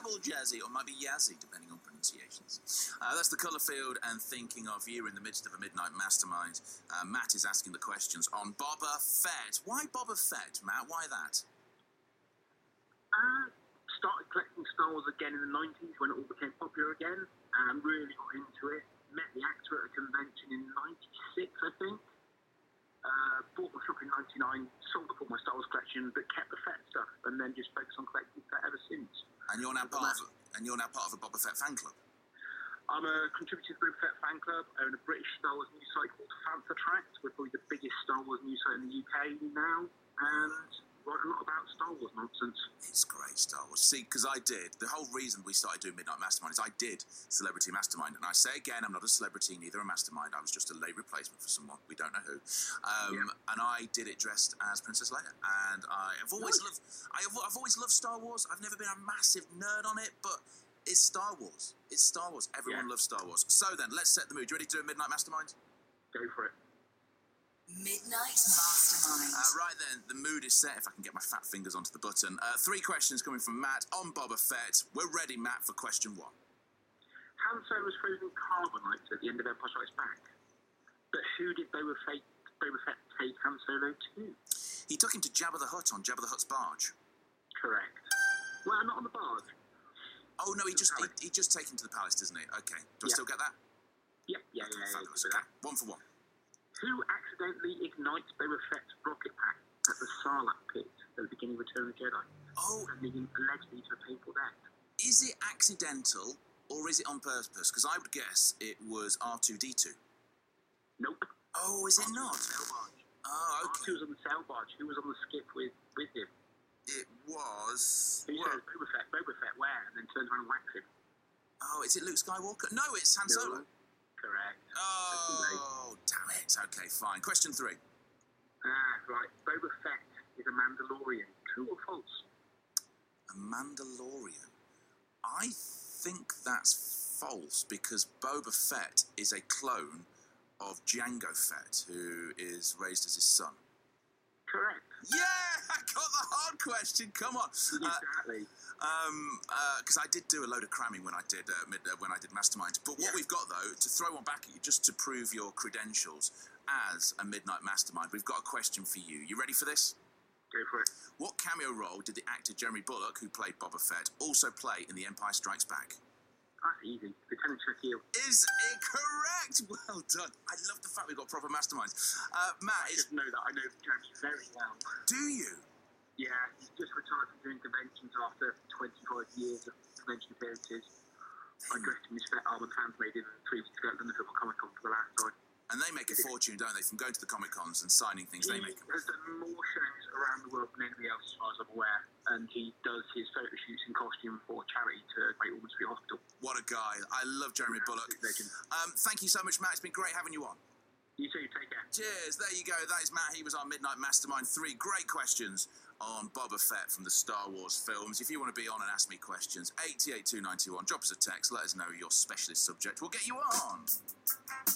double jazzy, or might be Yazzie, depending on pronunciations. That's the colour field, and thinking of you in the midst of a midnight mastermind. Matt is asking the questions on Boba Fett. Why Boba Fett, Matt? Why that? Started collecting Star Wars again in the 90s when it all became popular again, and really got into it. Met the actor at a convention in 96, I think. Bought my shop in 99, sold up all my Star Wars collection, but kept the Fett stuff, and then just focused on collecting Fett ever since. And you're now part of a Boba Fett fan club. I'm a contributor to the Boba Fett fan club. I own a British Star Wars news site called Fantha Tracks. We're probably the biggest Star Wars news site in the UK now, and write a lot about Star Wars nonsense. It's great, Star Wars. See, because the whole reason we started doing Midnight Mastermind is I did Celebrity Mastermind. And I say again, I'm not a celebrity, neither a mastermind. I was just a late replacement for someone. We don't know who. And I did it dressed as Princess Leia. And I've always loved Star Wars. I've never been a massive nerd on it, but it's Star Wars. It's Star Wars. Everyone loves Star Wars. So then, let's set the mood. You ready to do a Midnight Mastermind? Go for it. Midnight Mastermind. Right then, the mood is set, if I can get my fat fingers onto the button. 3 questions coming from Matt on Boba Fett. We're ready, Matt, for question 1. Han Solo was frozen carbonite at the end of Empire Strikes Back. But who did Boba Fett take Han Solo to? He took him to Jabba the Hutt on Jabba the Hutt's barge. Correct. Well, not on the barge. Oh, no, he just take him to the palace, doesn't he? Okay. Do I still get that? Yep. Yeah. Fabulous. Okay. 1 for 1. Who accidentally ignites Boba Fett's rocket pack at the Sarlacc pit at the beginning of Return of the Jedi? Oh. Sending him allegedly to a painful death. Is it accidental, or is it on purpose? Because I would guess it was R2-D2. Nope. Oh, is it not? Sail barge. Oh, okay. R2 was on the sail barge. Who was on the skip with him? It was... Who says Boba Fett, where? And then turns around and whacks him. Oh, is it Luke Skywalker? No, it's Han Solo. Correct. Oh, damn it. Okay, fine. Question 3. Right. Boba Fett is a Mandalorian. True or false? A Mandalorian. I think that's false, because Boba Fett is a clone of Jango Fett, who is raised as his son. Correct. Yeah, I got the hard question. Come on. Exactly. Because I did do a load of cramming when I did Masterminds. But what we've got, though, to throw one back at you, just to prove your credentials as a Midnight Mastermind, we've got a question for you. You ready for this? Go for it. What cameo role did the actor Jeremy Bulloch, who played Boba Fett, also play in The Empire Strikes Back? That's easy. Lieutenant Shaquille. Is it correct? Well done. I love the fact we've got proper masterminds. Matt, I just know that. I know Jeremy very well. Do you? Yeah, he's just retired from doing conventions after 25 years of convention appearances. I dressed him as Fett armoured handmaid in 3 weeks ago at London Film Comic Con for the last time. And they make a fortune, don't they, from going to the Comic Cons and signing things. They make He has done more shows around the world than anybody else, as far as I'm aware. And he does his photo shoots in costume for charity to Great Ormond Street Hospital. What a guy. I love Jeremy Bulloch. Legend. Thank you so much, Matt. It's been great having you on. You too, take care. Cheers. There you go. That is Matt. He was our Midnight Mastermind. 3 great questions on Boba Fett from the Star Wars films. If you want to be on and ask me questions, 882921. Drop us a text. Let us know your specialist subject. We'll get you on.